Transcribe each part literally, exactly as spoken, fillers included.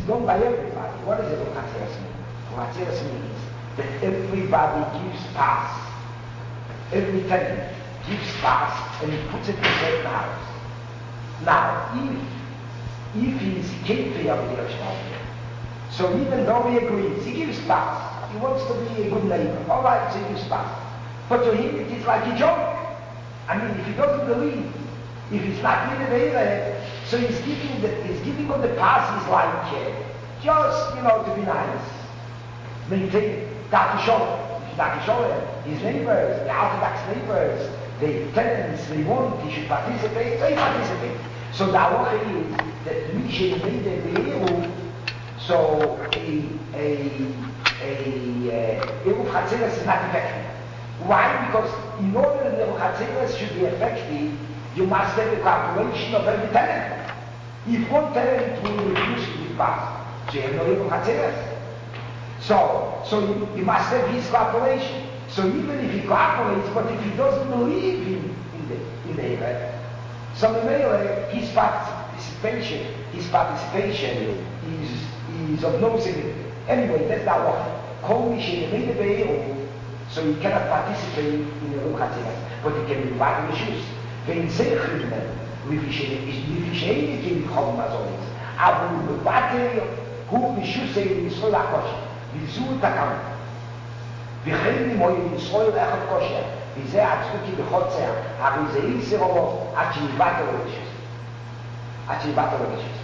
known by everybody. What does Eruv Chatzeres mean? Eruv Chatzeres means that everybody gives pass. Every tenant gives pass and he puts it in a certain house. Now, if if he's capable of the Yerushalayim, so even though he agrees, he gives pass. He wants to be a good neighbor. All right, so he gives pass. But to him it is like a joke. I mean, if he doesn't believe, if he's not in the Eire, so he's giving the he's giving him the pass. He's like uh, just you know to be nice. Maintain Daki Sholem. Daki Sholem, his neighbors, the Orthodox neighbors, the tenants, they want he should participate. So he participates. So the halacha is that Misha made the Eruv. So a a a Eruv Chatzeres is not effective. Why? Because in order that the Eruv Chatzeres should be effective, you must have a cooperation of every tenant. If one tenant will refuse to give pass, so you have no Eruv Chatzeres. So, so you, you must have his cooperation. So even if he cooperates, but if he doesn't believe in, in the in the event, so the his participation, his participation is is of no significance. Anyway, that's the halacha. Kol Misha made the Eruv, so he cannot participate in the Eruv Chatzeres, but he can be invited to shoes. Wenn sehr kriminell, wie viel Scheine gehen die Chom Mazolis, aber mit Warte, hu Mishuse in Yisrael HaKosher, wie so Takam, wie Chayim Moy in Yisrael Echad Kosher, wie sehr Atzuki Bechotzer, aber wie sehr Yisrael Olo, עד שנבט לו לשס. עד שנבט לו לשס.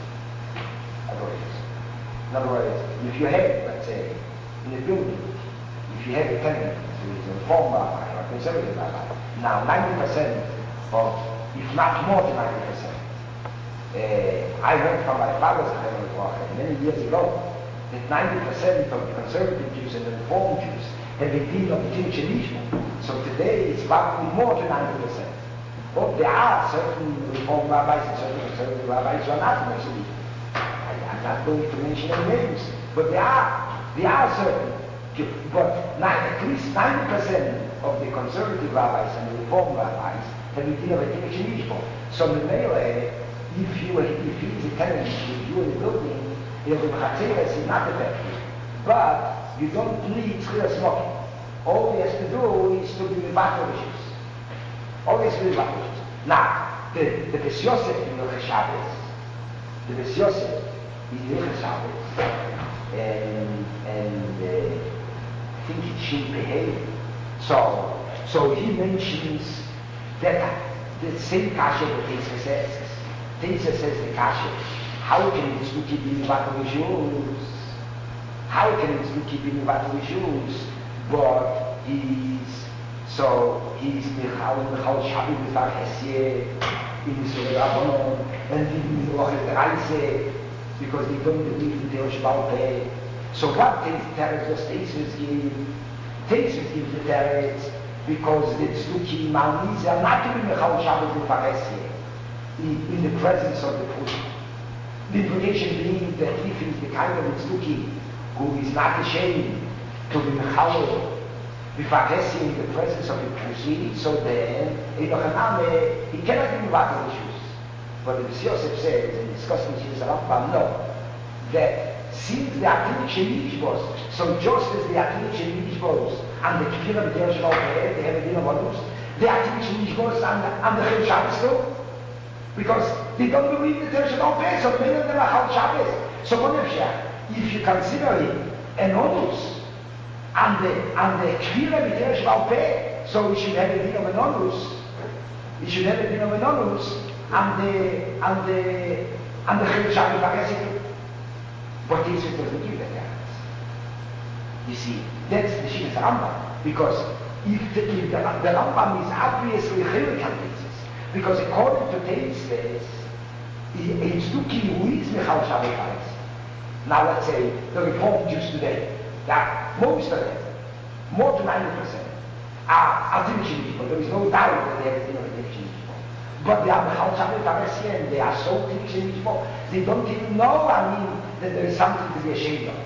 In other words, if you have, let's say, in a building, if you have a tenant who is a reform rabbi or a conservative rabbi, now ninety percent of, if not more than ninety percent, uh, I heard from my father's family many years ago that ninety percent of the conservative Jews and the reform Jews have a deal of the Jewish So today it's probably more than ninety percent. But there are certain reform rabbis and certain conservative rabbis who are not Jewish. I'm not going to mention any names, but there are, there are certain, but not, at least ninety percent of the conservative rabbis and the reform rabbis have a deal of a Jewish So the male, if you if he is a tenant with you in the building, the Eruv Chatzeres is not effective. But you don't need Tchilas Mokim. All he has to do is to be Mevatel Rishus. All he has to be Mevatel Rishus. Now, the the Bes Yosef in Hilchos Shabbos, the Bes Yosef is Hilchos Shabbos, and and uh, I think it's Shin Pehei. So so he mentions that the same kasha that Teisa says. Teisa says the kasha. How can this be keeping Mevatel Rishus? How can this be keeping Mevatel Rishus? But he's so he's Michal Michal Shabbos B'Far Hesye in Yisrael Rabbanon and in the Rochel Reise because they don't believe in Teresh Baal Peh. So what Teretz does Teretz give? Teretz gives the Teretz because the Tzduki Malniz are not to be Michal Shabbos B'Far Hesye in, in the presence of the Prush. The implication being that if he's the kind of Tzduki who is not ashamed to be Mechal B'Far Hesye in the presence of the Prusi, so then he cannot be Mevatel Rishus. But the Bes Yosef says, in discussing his Rambam, no, that since the Atinik Shenishbos, so just as the Atinik Shenishbos and the Kfir of the Teresh Baal Peh, they have a din of Onus, the Atinik Shenishbos and the Chil Shabbos too, because they don't believe the Teresh Baal Peh, so many of them are Chal Shabbos. So what if you consider it an Onus, and the and the Kfir of the Teresh Baal Peh, so we should have a din of an Onus, we should have a din of an Onus, and the and the and the Chil Shabbos B'Chesed. But this doesn't give that guidance. You see, that's the Shivas Rambam, because if the, if the, the Rambam is obviously Chilical basis, because according to Teisves, it's Tzduki who is Michal Shabbos B'Chesed. Now let's say the Reform Jews today, that most of them, more than ninety percent, are Atinik people. There is no doubt that they have been Atinik people. But they are Michal Shabbos B'Chesed, and they are so Atinik people, they don't even know, I mean, that there is something to be ashamed of.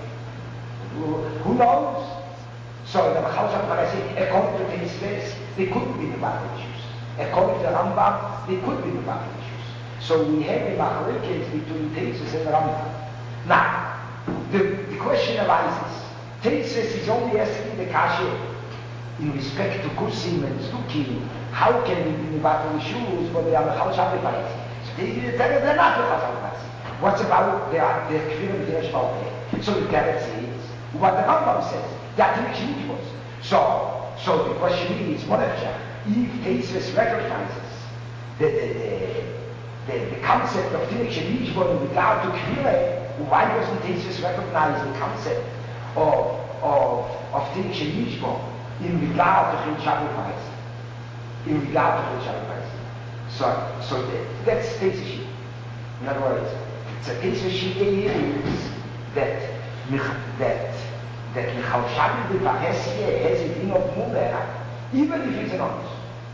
Who knows? So the Michal Shabbos B'Chesed, according to his face, they couldn't be Mevatel Rishus. According to the Rambam, they could be Mevatel Rishus. So we have a machlokes between Teisves and Rambam. Now, the, the question arises. Tesis is only asking the kasha in respect to kusim and stukim. How can we be battle shoes for the Amachal Shabbat? So they tell you they're not Amachal Shabbat. What's about the the kfir of the Shmaweh? So the Teretz is what the Rambam says. That makes huge was. So so the question is, what if if Tesis recognizes the the the, the, the concept of Tinnik Shenishbon in regard to kfir, why doesn't Tesis recognize the concept of of of Tinnik Shenishbon in regard to Chin Shabbat? In regard to the Shabbat. So, so that, that's Tesis. In other words, it's a Tesis is that that that Michal Shabbat the Vahesia has a din of Mumer, even if it's an honest.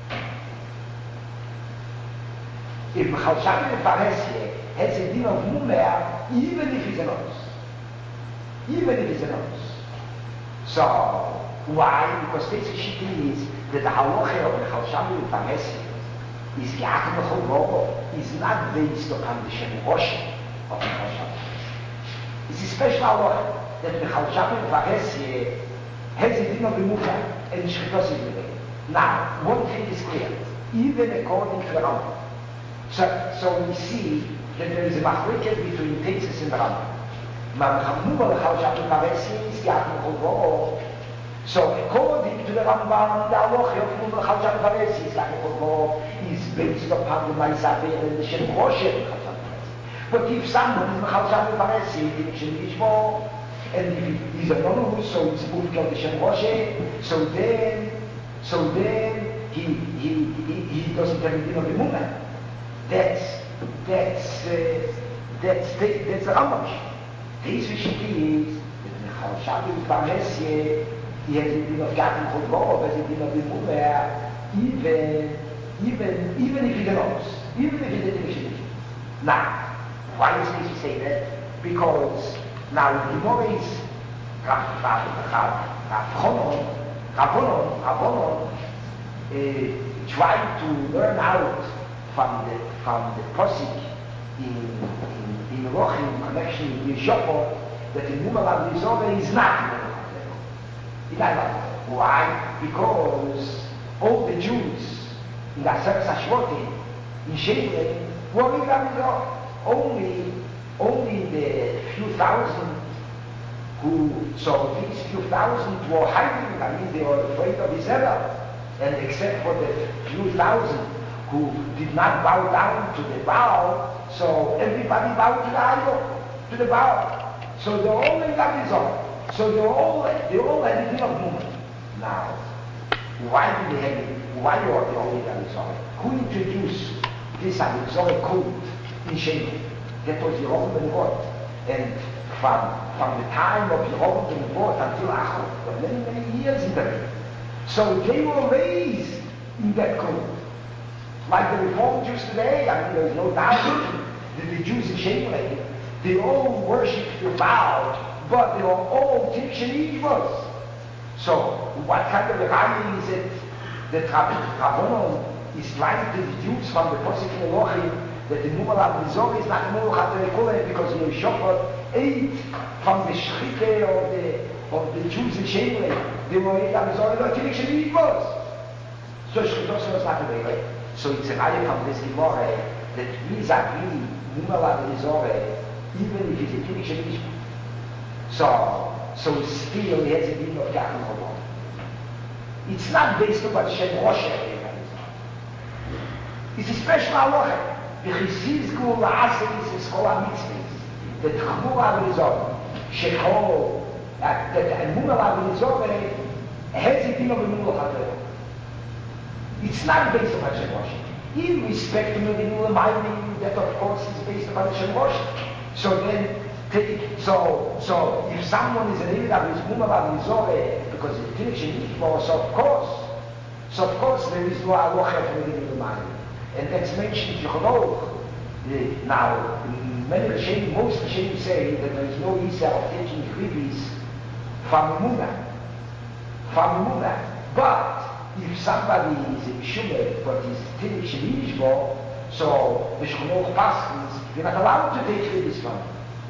If Michal Shabbat the Vahesia has a din of Mumer, even if it's an honest. Even if it's an honest. So, why? Because Tesis is that the halacha of Michal Shabbat the Vahesia is Yaakov Chol is not based upon the Shem Rosh of Michal Shabbat. It's a special halacha that Michal Shabbat Vahesia has a din of Remuka and Shchitos is with it. Now, one thing is clear, even according to the Rambam. So, so we see that there is a machloket between Tesis and the Rambam. Michal Shabbat Vahesia is Yaakov Chol. So according to the Rambam, the halacha of Michal Shabbat Vahesia is Yaakov is based upon the Ma'asaber and the Shem Rosh of Michal Shabbat. But if someone is Michal Shabbat Vahesia, he should be more. And if he's anonymous, so it's moved to the Shem Rosh, so then, so then he he he, he doesn't have anything of the Mumah. That's that's uh, that's the, that's the Rambam. This is that Michal Shabbat Vahesia, he has a din of Yaakov Chol, has a din of the Mumah, even even even if he's anonymous, even if he's a Tinnik. Now, why does he say that? Because now the Gemara is Rabbanon, Rabbanon, Rabbanon, trying to learn out from the from the posik in in in Rochim connection with Yeshua that the Mumar of Yisrael is not Mumar. Why? Because all the Jews in the Aseret Hashvotim in Shemuel were in Yisrael. Only only the few thousand who, so these few thousand were hiding, I mean they were afraid of Israel, and except for the few thousand who did not bow down to the Baal, so everybody bowed to the idol, to the Baal. So they were all in Gavizor. So they were all, they all had a deal of movement. Now, why did they have it? Why were they all in Gavizor? Who introduced this Gavizor cult in Shemuel? That was Yehovah ben Nebuch. And from, from the time of Yehovah ben Nebuch until Achor, there were many, many years in there. So they were raised in that cult. Like the Reformed Jews today, I mean, there's no doubt that the Jews in Shemuel, they all worshipped the Baal, but they were all Tinnik Shenishbos. So, what kind of a raya is it that Rabbanon is trying to deduce from the Posik Elohim that the Mumar of Mizor is not Mumar Chaterikule because Yeshua ate from the Shchite of the of the Jews in Shemuel. They were ate on Mizor, not Tinnik Shenishbos. So Shchitos was not available. So it's a raya from this Gemara that we agree Mumar of Mizor even if he's a Tinnik Shenishbos. So, so still he has a din of Yaakov Chol. It's not based on what Shem Rosh it's a special halacha. The Chizizku la'aseh is Chol HaMitzvahs. That Chmur HaVizor, Shechol, that Emuna HaVizor has a din of Emuna HaVizor. It's not based on Shem Rosh. In respect to the Emuna HaVizor, that of course is based on Shem Rosh. So then, So, so if someone is an Eidah with Mumar HaVizor because it's Tinnik Shenishbos, so of course, so of course there is no halacha for the Emuna HaVizor. And that's mentioned in Yechonot. Now, many Rishonim, most Rishonim say that there is no Isa of taking Chibis from Emunah, from Emunah. But if somebody is a Mishumet, but is Tinnik Shenishbos, so the Yechonot Paskins, you're not allowed to take Chibis from him.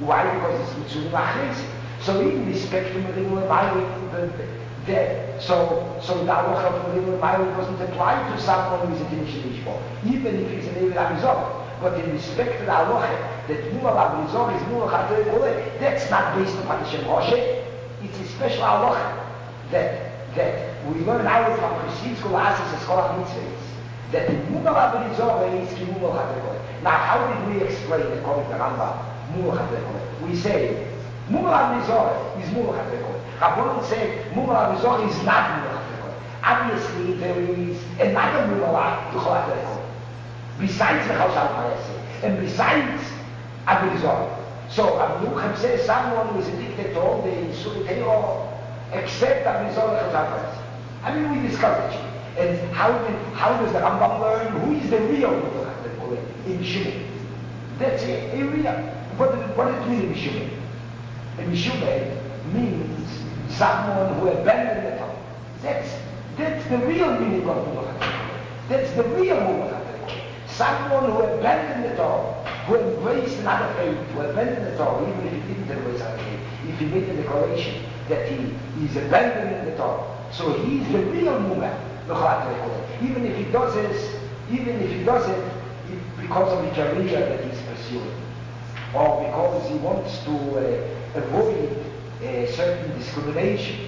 Why? Because it's Mitzvah Machletzim. So even the spectrum of the Ma'alim, the, so, so the halacha of the Ma'alim doesn't apply to someone who is a Kiddush Nishbo, even if he's an Eved Amizor. But in respect to the halacha, that Mu'al Amizor is Mu'al Chatei Kole, that's not based upon the Shem Moshe. It's a special halacha that that we learn out from Chassidus Kol Asis as Kol HaMitzvahs, that the Mu'al Amizor is Ki Mu'al Chatei Kole. Now, how did we explain it according to Rambam? Mu'al Chatei Kole. We say Mu'al Amizor is Mu'al Chatei Kole. Rabbanon say Mu'al Amizor is not Mu'al Chatei Kole. Obviously, there is another Mu'al Chatei Kole besides the Chal Shal Paresi and besides Amizor. So Rabbi Yerucham says someone who is addicted to all the Yisur Teiro except Amizor and Chal Shal Paresi. I mean, we discussed it. And how, how does the Rambam learn who is the real Mu'al Chatei Kole in Shimon? That's a, a real. What, what does it mean in Shimon? A Mishumeh means someone who abandoned the Torah. That's, that's the real meaning of Mu'al Chatei. That's the real Mu'al Chatei. Someone who abandoned the Torah, who embraced another faith, who abandoned the Torah, even if he didn't embrace another faith, if he made the declaration that he is abandoning the Torah. So he is the real Mu'al Chatei. Even if he does it, even if he does it because of the career that he's pursuing, or because he wants to uh, avoid uh, certain discrimination.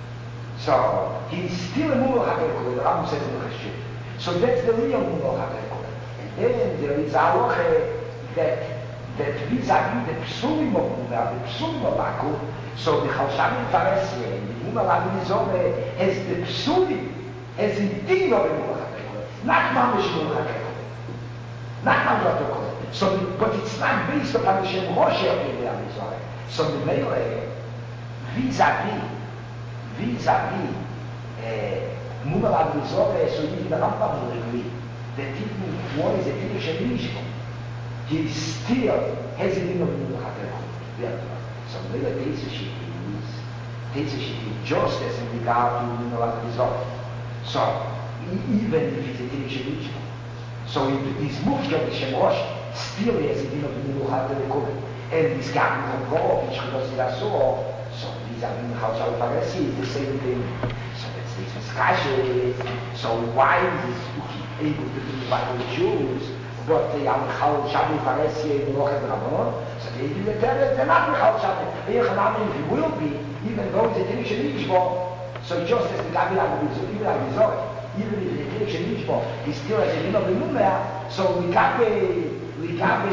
So he's still a Mu'al Chatei, the Rambam says in the Chashut. So that's the real Mu'al Chatei. And then there is a halacha that that vis-a-vis the psulim of Mu'al, the psulim of Akum. So the Chal Shal Paresi, the Mu'al Amizor has the psulim, has the din of a Mu'al Chatei, not mamish Mu'al Chatei, not mamish Mu'al Chatei. So, but it's not based upon the Shem Moshe of the Amizor. So the Meile, vis-a-vis, vis-a-vis, uh, Mu'al Amizor, so even the Rambam will agree that even if one is a Kiddush Nishbo, he still has a din of Mu'al Chatei. So the Meile Teitze Shiti is, Teitze Shiti just as in regard to Mu'al Amizor. So, even if he's a Kiddush Nishbo, so he's moved from the Shem Moshe, still he has a din of Mu'al Chatei. And this guy from Rov, which was so, so these are in Chal Shal Paresi, it's the same thing. So that's this discussion. So why is he able to do what the Jews, but they are Chal Shal Paresi and Roch and Rabbanon? So they do the terror, they're not Chal Shal. They will be, even though it's a Kiddush Nishbo. So just as the Gabi Agabizor, even Agabizor, even if the Kiddush Nishbo, he still has a din of the Mu'al. So the Gabi, the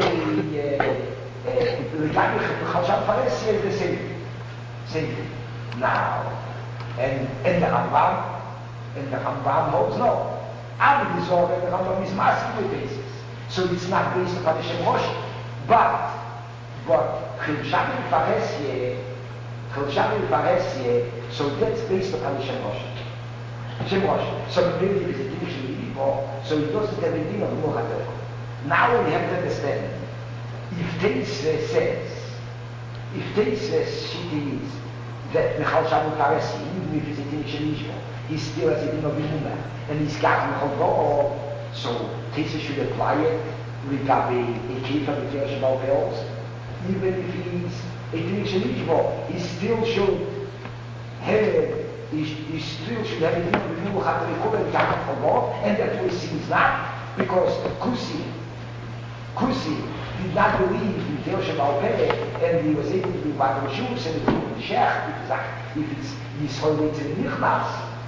Gabi, regarding Chal Shal Paresi is the same, same thing. Now, and and the Rambam, and the Rambam holds no. Amizor and the Rambam is masking the basis, so it's not based upon the Shem Moshe. But, but Chal Shal Paresi, Chal Shal Paresi, so that's based upon the Shem Moshe. Shem Moshe. So the baby is a Kiddush Nishbo, so it doesn't have a din of Mu'al Chatei. Now we have to understand. If Teitze says, if Teitze Shiti is that the Chal Shal Paresi, even if it's a Kiddush Nishbo, he still has a din of Mu'al, and he's got Mechol, so Teitze should apply it regarding a Kefa B'Tiyah Shebal Be'oz. Even if he's a Kiddush Nishbo, he still should have, he, he still should have a din of Mu'al Chatei, and that we see is not, because Kusi, Kusi, did not believe in B'Tiyah Shebal Peh, and he was able to do Bad Rishus and to do the Shech, if it's Yisrael Leitzim Nichnas.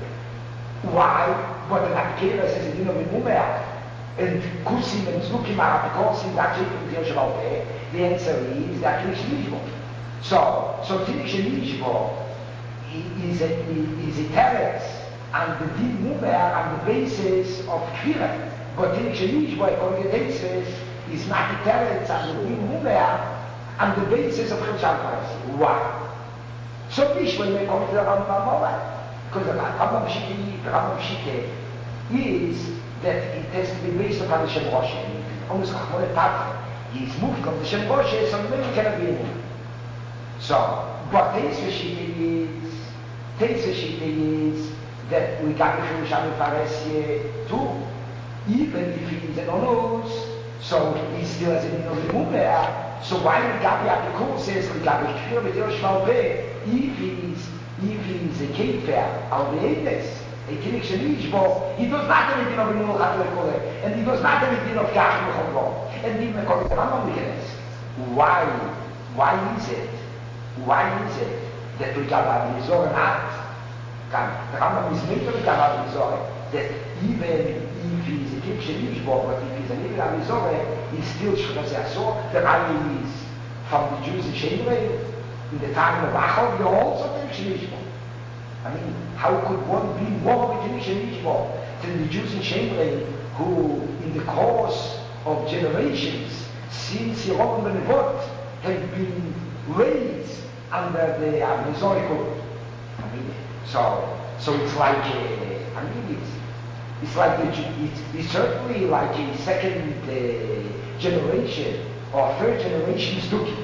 Why? But the Akela says it didn't be Mu'al. And Kusim and Zlukim are because he's actually B'Tiyah Shebal Peh. The answer is that Kiddush Nishbo. So, so Kiddush Nishbo is a, is a teretz on the Din Mu'al on the basis of Kfirah. But Kiddush Nishbo, according to Teitze, is not the teretz on the Din Mu'al on the basis of Chal Shal Paresi. Why? So Mishma may come to the Rambam Mo'al. Because the Rambam Shite, the Rambam Shite is that it has to be based upon the Shem Moshe. Almost Chachmone Tatre. He is moved from the Shem Moshe, so maybe it cannot be anymore. So, but Teitze Shite is, Teitze Shite is that we got the Chal Shal Paresi too. Even if he is an onus, so he still has a din of the Mu'al. So why the Gabi Apikul says the Gabi Kfir B'Deo Shvalpeh, if he's if he's a kefer al Be'edes, a Kinik Shenishbo, he does not have a din of Imul Chatel, and he does not have a din of Kach Mechomro. And even according to Rambam we can ask, why, why is it, why is it that we got Rabbi Nizor not? The Rambam is made of Rabbi Nizor, that even if he's a Kinik Shenishbo, but if he's a Nibir Rabbi Nizor, he's still Shkazeh. So the Rabbi is from the Jews in Shemrei, in the time of Achov, you're also Kinik Shenishbo. I mean, how could one be more of a Kinik Shenishbo than the Jews in Shemrei, who in the course of generations since Yerovam ben Nevat have been raised under the Mizori code. I mean, so so it's like a, I mean it's it's like a, it's, it's certainly like a second uh, generation or third generation Stuki.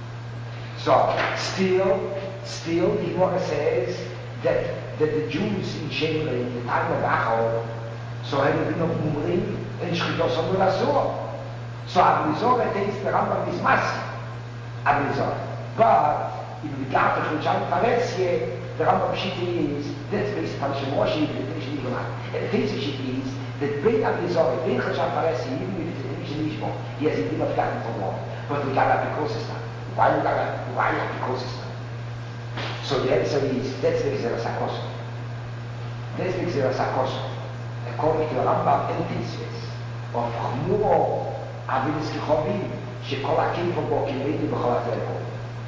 So still still the Gemara says that that the Jews in Shemrei in the time of Achor, so had it been of Mumrim and Shchitos Amur Asur. So Abrizor takes the Rambam is massive. Abrizor. But in regard to Chulchan Paresye, the Rambam Shiti is, that's based on Shemoshi, the Tinnishin Nishma. And the Tinnishin is that Bein Abrizor, Bein Chulchan Paresye, even if it's a Tinnishin Nishma, he has a din of Gatten for long. But we got a Pikosistan. Why we got a, why a Pikosistan? So the answer is, that's the Gzera Sakoso. That's the Gzera Sakoso. According to the Rambam and Tinsis, of Chmuro, Avilis Kichovim, Shekol Akim Bo Kimedi B'chol HaTeleko.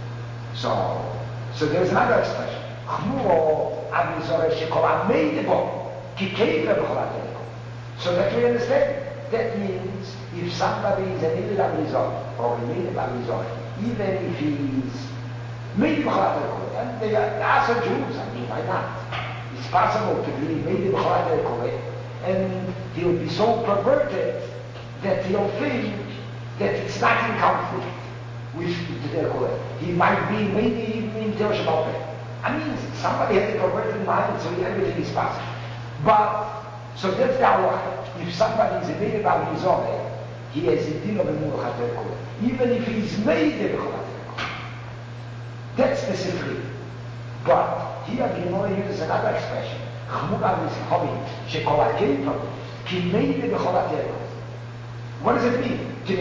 So, so there's another expression. Chmuro, Avilis Shekol Ameidi Bo Kikei B'chol HaTeleko. So that we understand. That means if somebody is an Evid Avilizor or a Meidi Avilizor, even if he is Meidi B'chol HaTeleko, and they are, they are some Jews, I mean, why not? It's possible to be Meidi B'chol HaTeleko, and he'll be so perverted that he'll think that it's not in conflict with the Telekole. He might be maybe even in Teo Shabbat. I mean, somebody has a perverted mind, so everything is possible. But, so that's the halacha. If somebody is a made about his own, he has a din of a Muluchat Telekole. Even if he's made a Muluchat Telekole. That's the secret. But here the Gemara uses another expression. Chmur Avis Chomim, Shekol HaKeitom, Ki made a Muluchat Telekole. What does it mean? He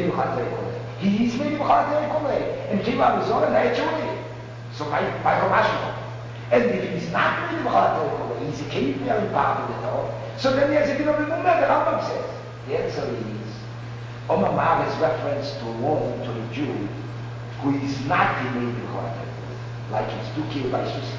is made of Chalatei and Kiva Abizor naturally. So my my Komashma. And if he's not made of Chalatei, he's a cave there in part of the Torah. So then he has a bit of a moment, the Rambam says. The answer is Omar is reference to a woman, to a Jew, who is not made of Chalatei, like it's too killed by Susi.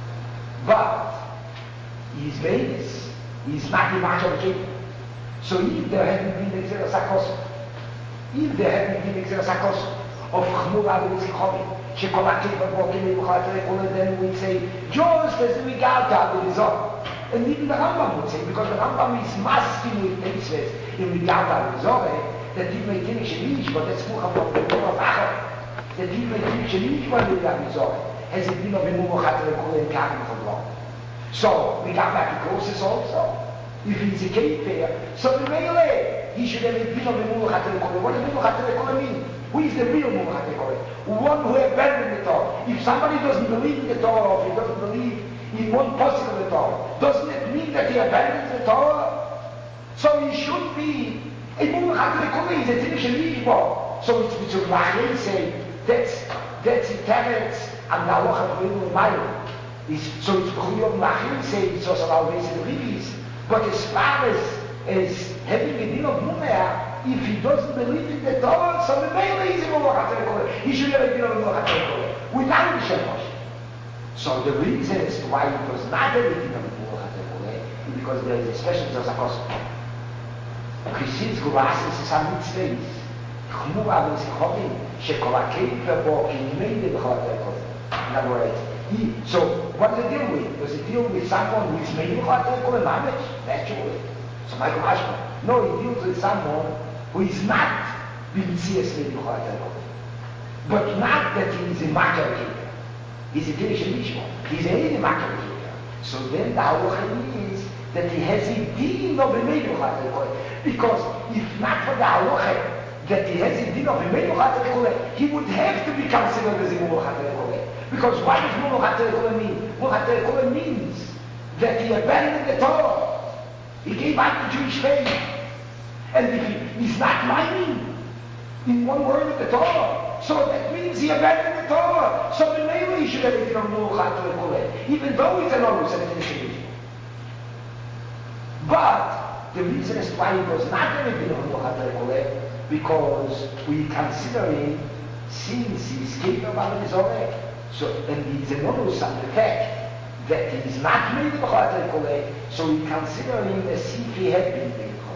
But he's made, he's not in much of a cave. So if there hadn't been the Xera Sakos, if there hadn't been the Xera Sakos of Chmur Avilis Kichovim, Shekol Akim Bo Kimedi B'chol HaTeleko, then we'd say, just as we got to Avilizor. And even the Rambam would say, because the Rambam is masking with Teisves in regard to Avilizor, that he may think Shenish, but that's Mucham of the Torah of Achor, that he may think Shenish, but with Avilizor, has it been of Imum HaTeleko and Kachim for long. So, we got back to Kosis also. If he's a cave there, so the Meile, he should have a din of a Mulu Chatel. What does Mulu Chatel mean? Who is the real Mulu Chatel? One who abandoned the Torah. If somebody doesn't believe in the Torah, or if he doesn't believe in one possible of the Torah, doesn't it mean that he abandons the Torah? So he should be a Mulu Chatel. He's a Tinish Lishbo. So it's Mitzvah Lachei say, that's, that's it, Teretz, and the Halacha of Mulu Mayu. So it's B'chuyom Lachei say, it's also always in the Ribis. But as far as, as having a din of Mumeh, if he doesn't believe in the Torah, so the Mele is a Muluchat. He should have a din of Muluchat without the Shemosh. So the reason as to why it was not a din of Muluchat is because there is a special Zosakos. Chisids Gulasis is a mitzvah. Chmur Avilis Kichovim, Shekol HaKeiv Bo Kimedi B'chol HaTeleko. In other words, He, so what does it deal with? Does it deal with someone who is made of Chalatei and Mamech? Naturally. So Michael Ashman. No, he deals with someone who is not being seriously made of Chalatei. But not that he is a Makar Keter. He's a Tinish Lishma. He's a Makar Keter. So then the halacha is that he has a din of a made of Chalatei. Because if not for the halacha that he has a din of Imenu Chater Kule, he would have to be considered as a Mulu Chater Kule. Because what does Mulu Chater Kule mean? Mulu Chater Kule means that he abandoned the Torah. He gave up the Jewish faith. And if he, he's not lying in one word of the Torah, so that means he abandoned the Torah. So the Mele he should have a din of Mulu Chater Kule, even though he's an Orus and a Tinishim. But the reason as to why he was not going to be on Muhammad Koleh, because we consider him, since he's capable of his own, so, and he's an onus on the fact that he's not made of Muhammad Koleh, so we consider him as if he had been made of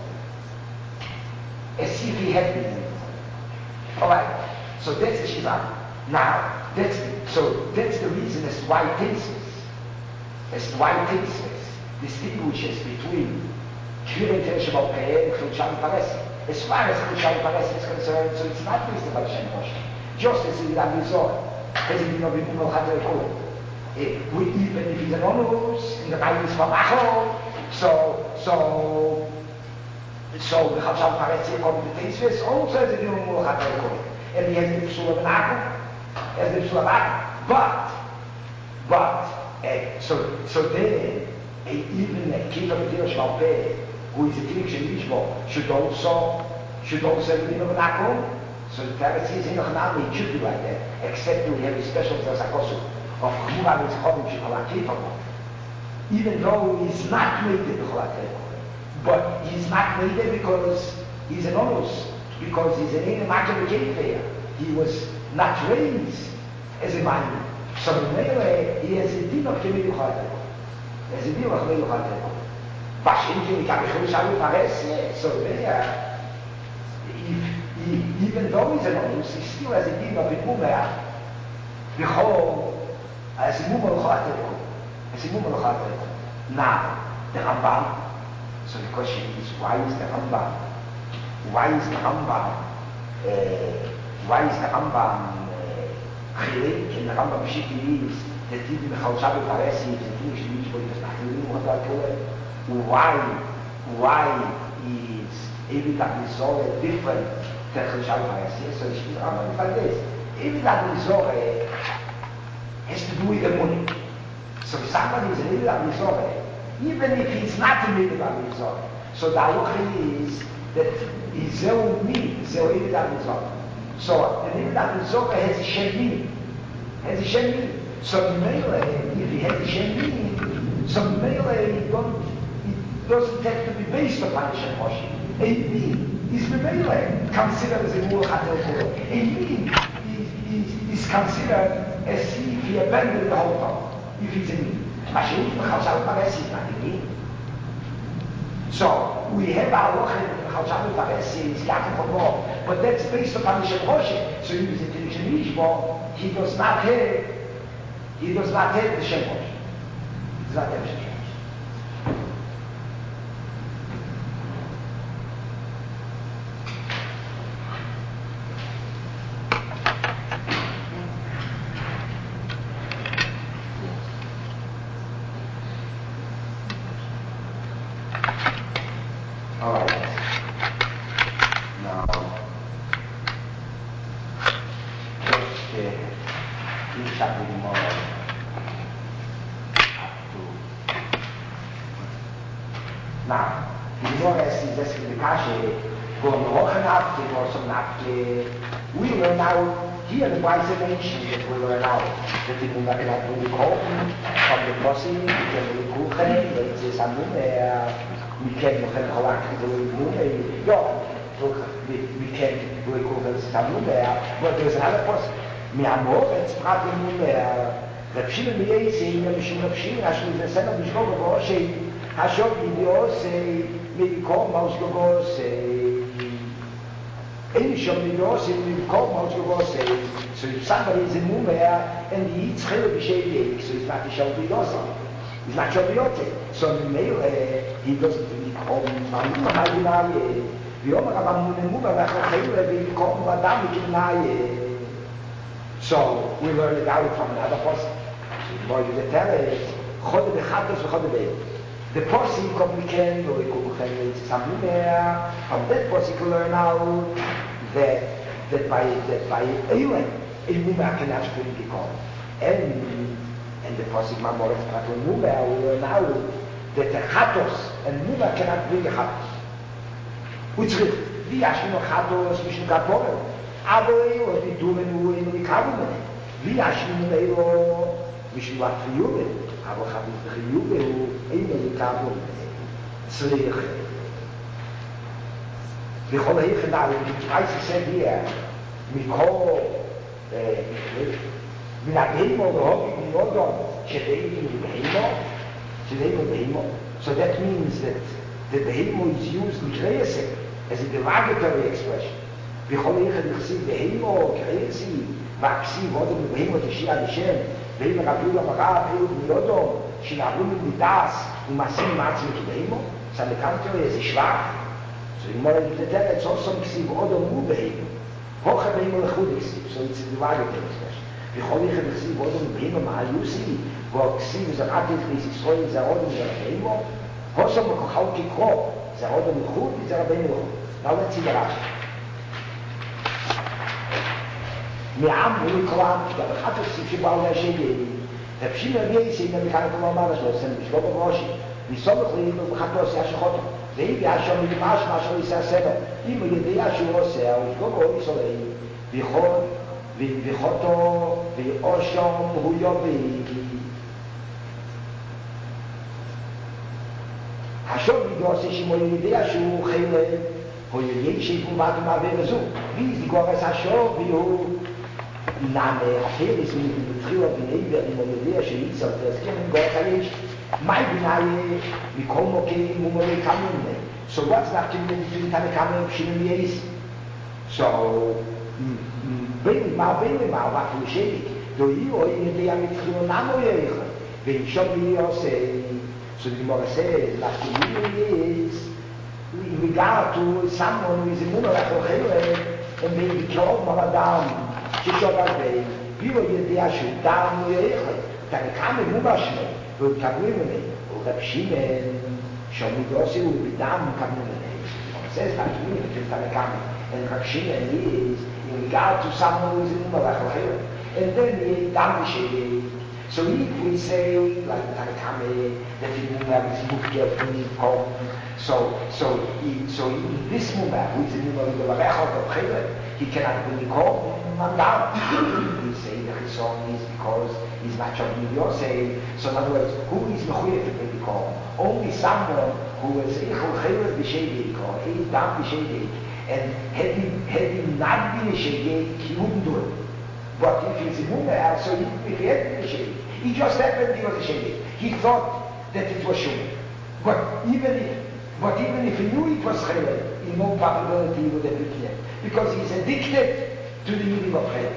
As if he had been made of Alright, so that's the Shiva. Now, that's the, so that's the reason as to why Tesis, as to why Tesis distinguishes between Kvir and Teresh Baal Peh and Chilsham Paresi. As far as Chilsham Paresi is concerned, so it's not based on Shem Rosh. Just as in the Amizor, as in the Novimuno Chater Kule. Even if he's an onus, in the Bible is from Achol, so, so, so the Chilsham Paresi according to Tesis also has a Novimuno Chater Kule. And he has the Psul of Akum, has the Psul of Akum. But, but, uh, so, so then, even a kid of the Teresh Baal Peh, who is a Tinishim Mishmo, should also, should also have a din of an Akum. So the Pharisee is in the Chanami, it should be like that, except we have a special Zazakosu of Chumra is Chodim Shikolatifah. Even though he's not made it but he's not made it because he's an onus, because he's an Ein Makim Kefer. He was not raised as a man. So in Mele, he has a din of Kemil Chodim. As a deal of Mele Chodim. But in the Kabbalah Shalom Paresi, so there, if, even though he's an onus, he still has a din of Imumer, Bechol, as a Mumar Chodim. As a Mumar Chodim. Now, the Rambam, so the question is, why is the Rambam? Why is the Rambam? Uh, why is the Rambam Chilek? And the Rambam Shiki is that even the Chalshabu Paresi is a Jewish Jewish boy does not really want to kill it. Why? Why is Evid Abizore different than Chalshabu Paresi? So the Rambam is like this. Evid Abizore has to do with the money. So if somebody is an Evid Abizore, even if he's not a Evid Abizore, so the halacha is that Izeu mi, Izeu Evid Abizore. So the Evid Abizore has a Shemim, has a Shemim. So Mele, if he has a Shemim, so Mele don't, it doesn't have to be based upon the Shem Rosh. A min is Mele considered as a Mul Chater Kule. A min is, is considered as if he abandoned the whole Torah, if he's a min. Mashiach Chachal Paresi is not a min. So we have our Loch in Chachal Paresi is Yaakov from God, but that's based upon the Shem Rosh. So if he's a Tinishim Mishmo, he does not have, he does not have the Shem Rosh. He does not have the Shem Rosh. Here the wise mention that we learn out that we can not only call from the crossing, we can really cool thing, but it's something there, we can look at how active we do, we can really cool things something there, but there's another person. Mi amor, it's probably in there. The Pshim mi eisi, mi Mishum Pshim, Hashem is a son of Mishkov Goshe, Hashem Yidiose, Medikom Mausgose. Any shop in yours in the cold house you was saying, so if somebody is in Mumbai and he eats Chelo B'Shei, so it's not the shop in yours. It's not shop in yours. So in the mail, he doesn't really call him Mamma Madinaye. The Omer Rabam in Mumbai, Chelo, they call him Madame Kinaye. So we learn it out from another person. So the more you tell it, Chode Bechatos V'Chode Be'eh. The person you can, or you can say something there, from that person you learn out that, that by, that by Eilen, a Muma cannot bring the call. And, and the Posik Mamoret Praton Muma will now that the Chatos and Muma cannot bring a Chatos. Which is, wie Ashino Chatos, Mishnu Kapore. Aber Eilo, die Duren, wo in die Kabumen. Wie Ashino Eilo, Mishnu Atriube. Aber Chatos Triube, wo in die Kabumen. Zrich. בכל היחדה, ותפייס עושה ביה, מכל, מן הבהימו להובי מנודון, שבהימו בהימו, שבהימו בהימו. So that means that the בהימו is used לקרייסה, as a derogatory expression. בכל היחד נכסיב בהימו, קרייסי, והכסיב עודם בהימו תשיע בשם, בהימו רביו למראה, בהימו מנודון, שנערו מדעס, ומעשים מעצמי כבהימו, so on the contrary, as a schwach, so in more than that, it's also ksiv odom u behim. Hoche behim lechud ksiv, so it's a derogatory expression. V'chol yichad ksiv odom behim ma'al yusi, vo ksiv zaratis b'is Yisroel zarodom zarabehimo, hosom v'kochal kikro, zarodom lechud, zarabehim lechud. Now let's see the Rashi. Me'am u'likolam, v'chat ksiv shibal v'ashegei, v'pshim v'yeisi, v'mekana kolomar, v'shem v'shlobo v'roshi, v'somach le'im v'chatos yashechotom. ואם ישום מלמש מה שהוא יישא סדר, אם הוא יודע שהוא עושה, הוא ישגור בו יסורי, ויחותו, ויאושום, הוא יובי. השום יגעושה שמו יודע שהוא חילק, הוא יהיה שיפו מת ומעבר זו, ויסגורס השום, והוא נעמה הפרס ומתחיל ובנעבר, אם הוא יודע שייצר, תזכיר מגורס היש, my binaye mikol mokim umore kamen. So what's that community between Tanakama and Shimon Yeis? So bring ma bring ma what you say. Do you or in the amit namo yeich? When Shimon Yeis so the Gemara says that Shimon in regard to someone who is a mummer and they be killed Maradam. Shishoga you or in the ashu dam yeich. Tanakama mumashme. וכברימני, ורבשימן, שמודוסי ובדם כברימני. It says that to me, between Tanakama and Rabshimen is in regard to someone who is in Malach and then the Dam Shei. So if we say, like Tanakama, that the Mumar is Mukher from the home, so so he, so in this Mumar, who is in Malach, he cannot bring the home and down. We say that his song is because he's not Shabbat Yosef. So in other words, who is Mechuyev to bring the call? Only someone who is Eichel Chaylev B'Shegeg or Eichel Dam B'Shegeg, and had he, had he not been a Shegeg, he wouldn't do it. But if he's a Mumar, so he, if he had been a Shegeg, he just happened he was a Shegeg. He thought that it was Shumer. But even if, but even if he knew it was Chaylev, in no probability he would have been killed. Because he's addicted to the meaning of Chaylev.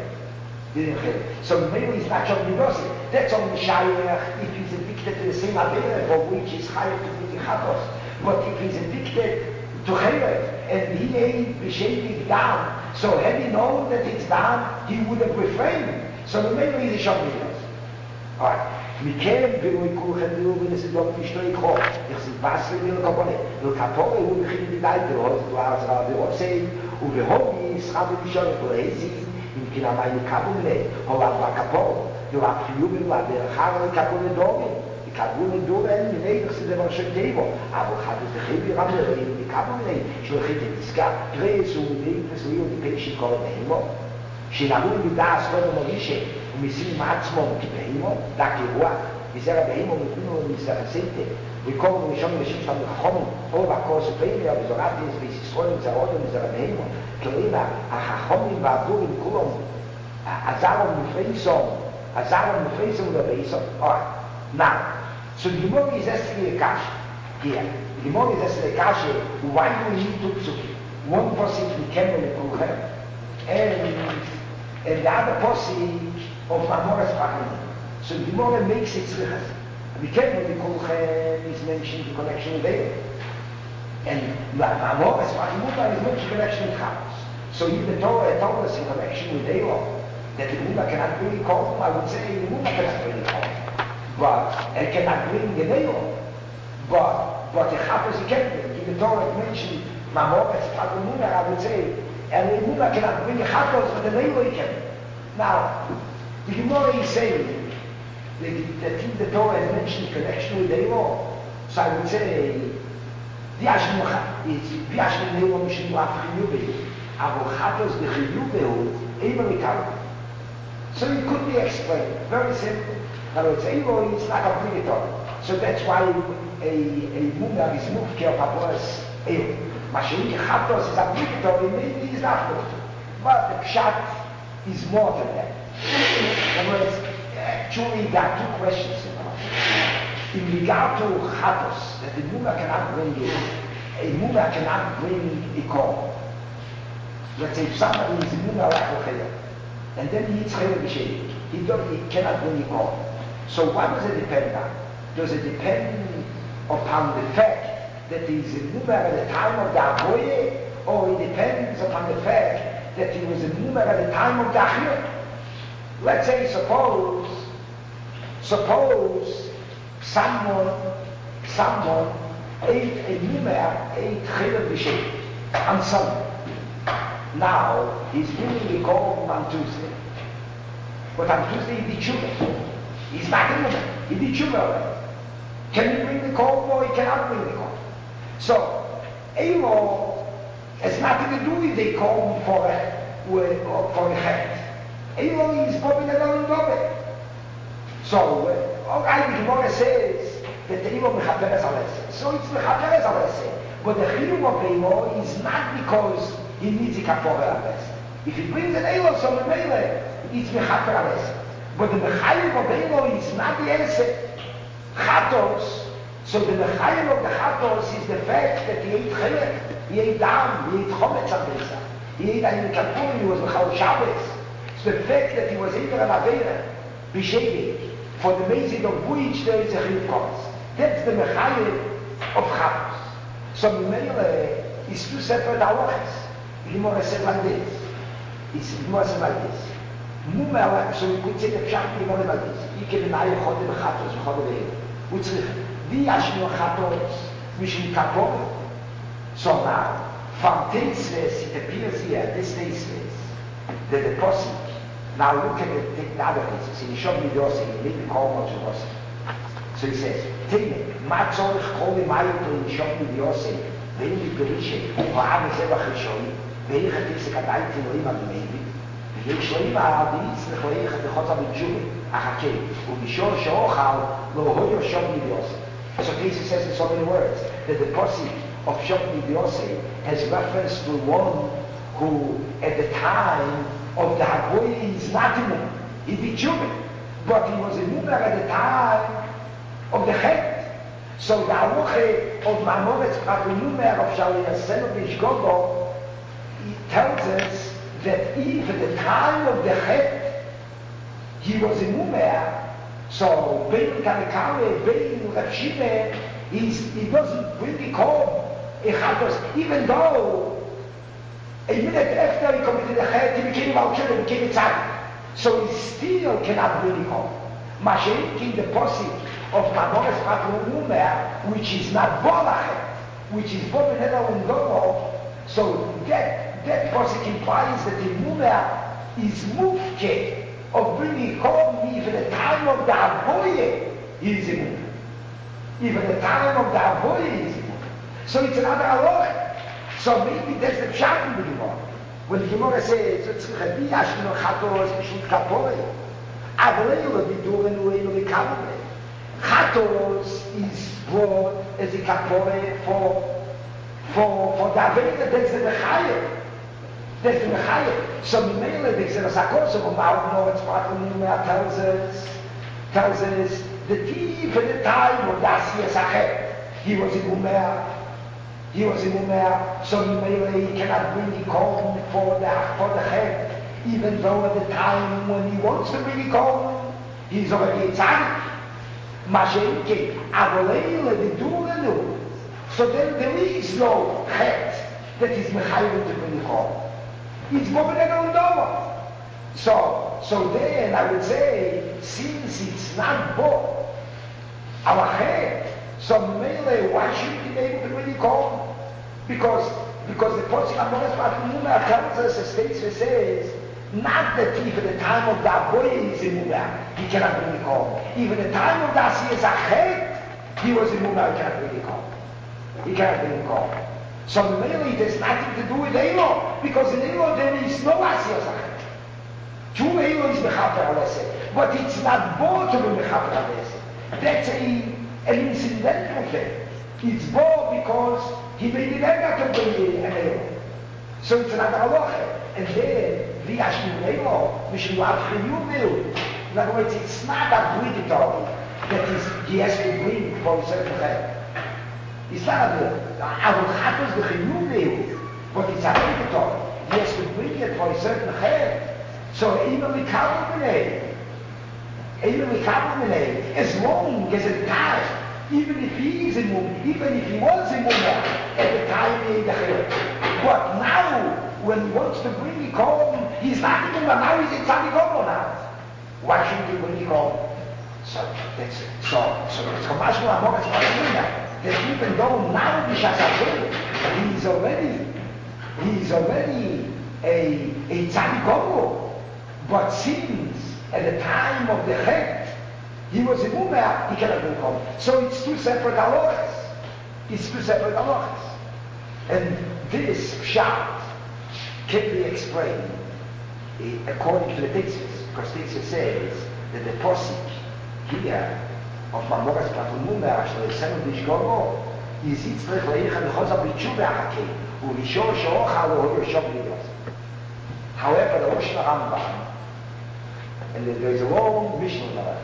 So maybe he's not Shabbat Yosef. That's on the Shayach if he's addicted to the same Avera for which he's Chayav to be the Chatos. But if he's addicted to Chaylev and he ain't B'Shegeg down, so had he known that it's down, he would have refrained. So maybe he's a Shabbat Yosef. Alright. מכן ולא יקולכם דלו ונסדום פשטו יקחו יחסיד בסרי ולקפונה ולקפונה הוא מכין בידי דלו דלו עזרה ועושי ובהומי שחם ומשון ולהזי אם כן המי נקבו מלא הולד בקפונה ולהפילו בלו דרחר לקבו לדומי יקבו לדורן מלא יחסיד דבר של טבו אבל חדו תחיבי רב לראים יקבו מלא שלוחית את גרייס ומדי פסויו דיפשי כל בהימו שנערו מדעס קודם מורישה ומסיעים עצמו כבהימו, דק אירוע, מזרע בהימו מתנו ומזרעסייתה, ויקורו ראשון ראשים שלנו לחכומים, או בקור סופריה, וזורתיס בישראל וזרעו ומזרע בהימו, כלומר, החכומים והדורים כולם, עזרם מפריסום, עזרם מפריסום ובייסום. Alright, now, so the Gemara is asking a kasha here. The Gemara is asking a kasha, why do we need two psukim? One posik we came on the Kulchem, and and the other posik of Mamoras Pachim. So the Gemara makes it tzrichas. We can't know the Kulchem is mentioned in connection with Eilon. And Mamoras Pachim is mentioned in connection with Chatos. So if the Torah told us in connection with Eilon that the Mumma cannot bring Korban, I would say the Mumma cannot bring Korban. But it cannot bring the Eilon. But, but the Chatos he can bring. If the Torah mentioned Mamoras Pachim, I would say And the Muma cannot bring Chatos, but the Leiloi can. Now, the Gemara is saying that the thing the Torah has mentioned in connection with Leiloi. So I would say, Viashmucha is Viashmucha Leiloi Mishnu Afchiyubehu. Avo Chatos Bechiyubehu, Eivah. So it could be explained, very simple. Now it's Eivah is not obligatory. So that's why a, a Mumar is moved of Haboras Eivah. Mashiach Chatos is obligatory, maybe it's not obligatory. But the Pshat is more than that. In other words, actually there are two questions in life. In regard to Chatos, that the Mumar cannot bring it, a Mumar cannot bring a call. Let's say if somebody is a Mumar Rachel, and then he eats Chayla B'Shei, he, he cannot bring a call. So what does it depend on? Does it depend upon the fact that he is a Mumar at the time of the Avoye, or it depends upon the fact that he was a Mumar at the time of the Achiyot? Let's say, suppose, suppose someone, someone ate a Mumar, ate Chayla B'Shei on Sunday. Now, he's bringing the call on Tuesday. But on Tuesday he did Tshuva. He's not in the He did Tshuva already. Can he bring the call? No, he cannot bring the call. So, Eivah has nothing to do with the call for a, for a head. Eivah is Bobin Adon Dobe. So, all right, the Gemara says that the Eivah Mechaperes Aleseh. So it's Mechaperes Aleseh. But the Chiyuv of Eivah is not because he needs a Kapora Aleseh. If he brings an Eivah, so Memele, it's Mechaper Aleseh. But the Mechayim of Eivah is not the Eseh. Chatos, so the Mechayim of the Chatos is the fact that he ate Chelek, he ate Dam, he ate Chometz on Pesach, he ate Ayim Kapurim, he was Mechal Shabbos. So the fact that he was Eiver and Aveira, B'Shevik, for the basis of which there is a Chiyuv Kos. That's the Mechayim of Chatos. So Memele is two separate halachas. The Gemara said like this. It's the Gemara said like this. Mumar, so we could say the Pshat Gemara like this. You can deny Chode B'Chatos, Chode B'Eivah. Utzrich, Vi Ashnu Chatos, Mishum Kapor. So now, from Teisves, it appears here, this Teisves, that the Posik, now look at it, take the other Teisves, in Yishov Midyosei, he made the call to Posik. So he says, Teine, Ma Tzorich Chole Mayoto in Yishov Midyosei, Ve'im Midyosei, Va'am Zevach Rishoi, Ve'ich HaTisek Adaytin Oim Avimevi, Ve'ich Loim Ha'adis, Lechoeich HaTichot HaBitshuvim, Achakei, Ubishor Shochal, Lohoyo Shov Midyosei. So Teisves says in so many words, that the Posik of Shov Midyosei has reference to one who, at the time of the Havoy, is not in him. He did Tshuva, but he was a Mumar at the time of the Chet. So the Aluche of Mamoretz Pratumumer of Shali Yasenovich Gogo, he tells us that if at the time of the Chet he was a Mumar, so Bein Kalikame, Bein Rav Shimon, he doesn't bring it home, even though a minute after he committed the Chet, he became a Malchut, he became a Tzaddik. So he still cannot bring it home. Mashiach in the Posik of Mamoretz Pratumumer, which is not Bolachet, which is Bobin Eda Undomo, so that, that Posik implies that the Mumar is Mufke of bringing home even the time of the Avoye, he is a Mumar. Even the time of the Avoye, he is a Mumar. So it's another Aloch. So maybe that's the Pshat in the Gemara. When the Gemara says, Tzricha Bi Ashnu Chatos Mishut Kapore, Avleila Biduren Ueinu Mikavome. Chatos is brought as a Kapore for, for, for the Avleila, that's the Mechayel. That's the Mechayel. So Mimele, the Xerasakos of Mamoretz Pratumumer tells us, tells us that even at the time of the Asiyas Achet, he was a Mumar. He was a Mumar, so Mimele he cannot bring it home for the, for the Chet, even though at the time when he wants to bring it home, he's already a Tzaddik. Mashenke, Avoleila, the Durenu. So then there is no Chet that is Mechayel to bring it home. It's Bobin Eda Undomo. So, so then I would say, since it's not Bob, our Chet, so Mele, why shouldn't he be able to bring it home? Because Because the Posik Amoras Patmuna tells us, as states it says, not that even the time of the Aboye is in Mumah, he cannot bring it home. Even the time of the Asiyas Achet, he was in Mumah, he cannot bring it home. He cannot bring it home. So really, it has nothing to do with Eilo, because in Eilo there is no Asiyas Achet. Two Eilo is Mechaper Alese, but it's not both to be Mechaper Alese. That's a, an incidental thing. It's both because he made it ever to bring in an Eilo. So it's another halacha. And then, the Ashnu Eilo, Mishnu Avchinu Milu. In other words, it's not obligatory that is, he has to bring for a certain head. It's not obligatory. Avochat is the Chinu Milu, but it's obligatory. He has to bring it for a certain head. So even we come with it, even we come with it, as long as it dies, even if he is in Mumah, even if he was in Mumah, at the time he ain't the But now, when he wants to bring it home, he's not in Mumah, now he's in Tzadigomo now. Why shouldn't he bring it home? So, that's it. So, so it's Kamashnu Amoras Patmuna, that even though now Bishas Hashem, he's already, he's already a, a Tzadigomo, but since at the time of the Chet, he was in Mumah, he cannot bring home. So it's two separate halachas. It's two separate halachas. And this pshat can be explained uh, according to the Tetzis, because Tetzis says that the posik here of Mamoras Patmuna, Ashlo Yisenu Bishgomo, is Yitzrech Leicha B'choza B'tshuva Hakei, U'Rishor Shocha Lo'Hoyo Shok B'Yos. However, the Rosh Rambam, and there is a long Mishnah there,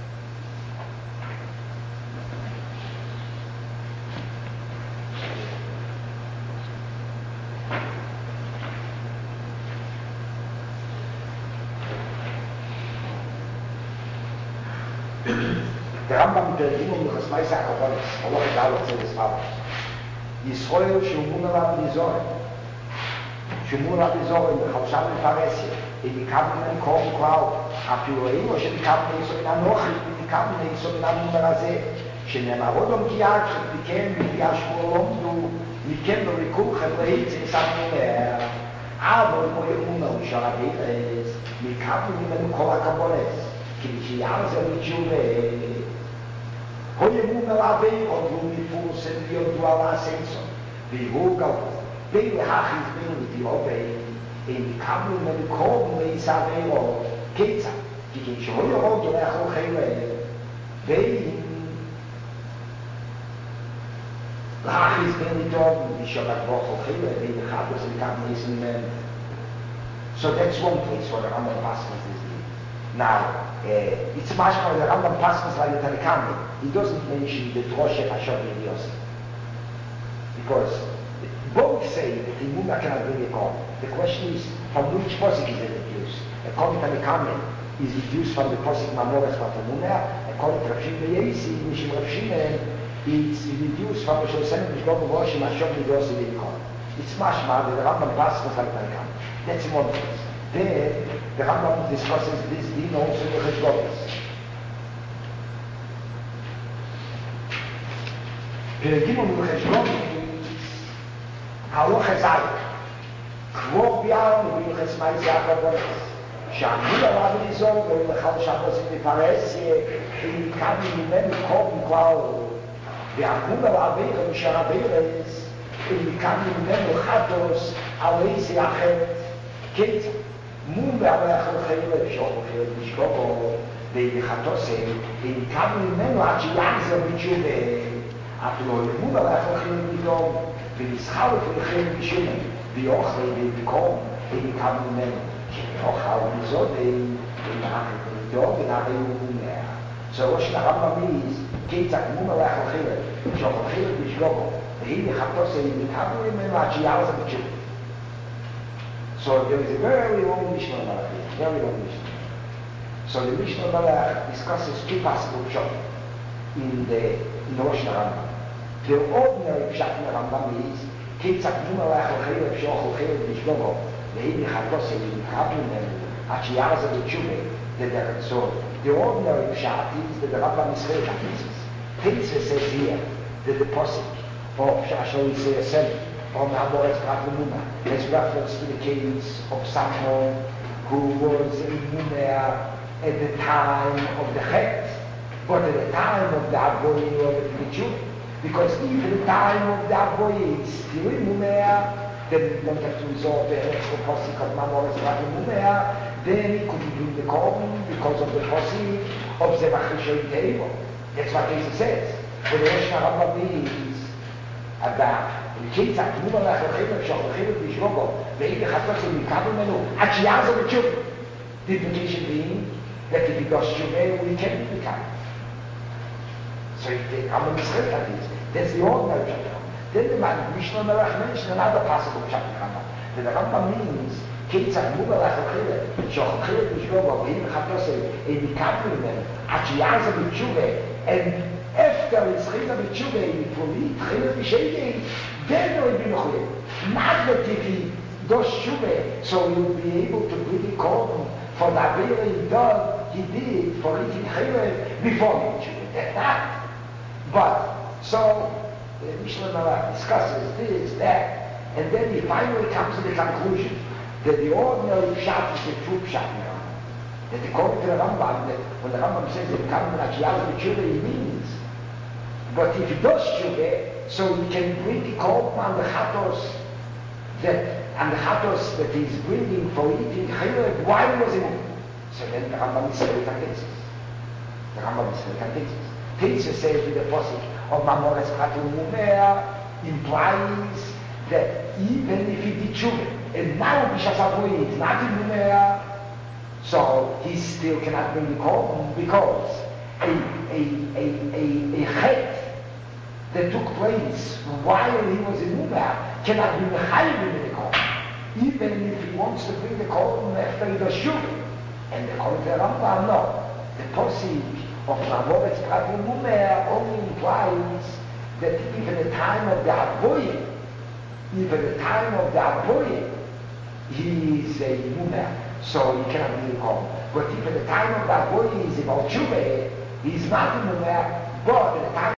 der Rambam מתרגם ומחס מייסה הקבולס, הולך את העלות זה לספרש. ישראל שומון עליו לזורם, שומון עליו לזורם בחלשה לפרסיה, אם יקבלו מן קור וכלל, אפילו ראינו שמקבלו איסו מן הנוחי, ומקבלו איסו מן המומר הזה, שנאמר עוד לא מגיעה, שתיקן בגיעה שמור לומדו, מכן בריקור חברי צייסת מומר, אבל כמו יאמונה ושאר הבירס, מקבלו ממנו כל הקבולס, כי שיער זה מתשובה, Hoye Mumah Aveiro, du mifursen ויודו על הסנסון, ויראו גם בין להכיז בין ותיאובי, אם יקבלו ממקום ואיס אבירו, כיצה, כי כן שהויה רודו לאכול חילה, ואם להכיז בין ותיאובי, ושאלה כבר אכול חילה, ואם יקבלו זה יקבלו איס ממנו. So that's one place where the Rambam Pasmas is the. Now, uh, it's much more the Rambam Pasmas like the Tanakh. He doesn't mention the Droshe Hashab Yosef. Because both say that the Mumah cannot bring it home. The question is, from which posik is it reduced? According to Tanakh, is reduced from the posik Mamoras Patmuna. According to Rav Shimon Yesi, Mishim Rav Shimon, it's reduced from the Shosem Mishgov Roshim Hashab Yosef in Kol. It's mashma that the Rambam Pasmas like Tanakh. That's one place. There, the Rambam discusses this din also in the Cheshbonis. Pergimon in the Cheshbonis, Halocha Zayik, Kvor Bial, Ubilches Mais Yaakavonis, Sha'amil Alav Nizor, Ubilchal Shabbos in the Paresie, in Kabi Mimenu Korn Klau, Ve'akul Alav Eir, Mishar Aveires, in Kabi Mimenu Chatos, Aleisi Achet, Kate, Mumah Alechol Chayla, Shol Chayla, Mishkovo, Ve'Chatos, in Kabi Mimenu Achiyamzer Michuve, After Mumah Alechol Chayla Midom, Ve'Nischal Chayla Mishumen, Ve'Ochle, Ve'Vikom, in Kabi Mimenu, Ve'Ochal Mizod, in Achet Midom, in Achet Mumah. So what the Rambam is, Kate, Mumah Alechol Chayla, Shol Chayla Mishkovo, Ve'Chatos, in Kabi Mimenu Achiyamzer Michuve. So there is a very long Mishnah Malach here, very long Mishnah. So the Mishnah Malach discusses two possible pshat in the in the Rosh Rambam. The ordinary pshat in the Rambam is Kitzak Mumah Alechol Chayla V'Shochol Chayla V'Shgogo Ve'Hi Chatos Elim Kablim Achiyarza V'Tshuve. So the ordinary pshat is that the Rambam is Chayla Chatzis. Tetzis says here that the posik of Shashol Yisrael Seven or Amoretz Prat Mumah as reference to the case of someone who was in Mumah at the time of the Chet, but at the time of the Avoy of the Tshuva. Because if at the time of the Avoy is still in Mumah, then we don't have to resort to an extra posik of Amoretz Prat Mumah, then he couldn't bring the korban because of the posik of Zebach Rishon Teivo. That's what Jesus says. But the Rosh Hashanah means about the kids at Mumah Lachachim, Shachachim, Bishrogo, the Eid Chatosim, Mikabel Menu, Hachiyazo B'Tshuva. The implication being that if he does Tshuva, we can be Mikabel. So if the Rambam is clear on this, that's the ordinary Shachar. Then the Mishnah Merach mentioned another passage of Shachar. That the Rambam means kids at Mumah Lachachim, Shachachim, Bishrogo, the Eid Chatosim, and Mikabel Menu, Hachiyazo B'Tshuva, and after it's Chila B'Tshuva, it will be Chila B'Shegei, then it will be Mechuyev. Not that if he does Tshuva, so he will be able to bring a korban for the Avera he did, he did for eating Chila before he Tshuva. That's not. But, so, the Mishnah Merach discusses this, that, and then he finally comes to the conclusion that the ordinary Pshat is the true Pshat. That according to the Rambam, that when the Rambam says that Mikabel Menu Tshuva, he means. But if he does Tshuva, so he can bring the korban on the chatos, that and the chatos that he's bringing for eating chaylev, why was it? So then the Rambam is very convincing. The Rambam is very convincing. Teitze says with the posik of Amoretz Prat Mumah implies that even if he did Tshuva, and now Bishas Avoy is not in Mumah, so he still cannot bring the korban because a a a a a chet that took place while he was in Mumah cannot bring the chayim in the korban, even if he wants to bring the korban after he does Tshuva. And according to the Rambam, no. The posik of Amoretz Prat Mumah only implies that even the time of the Avoy, even the time of the Avoy, he is a Mumah. So he cannot be called. But if at the time of the Avoy is about Tshuva, he is not in the Mumah, but at the time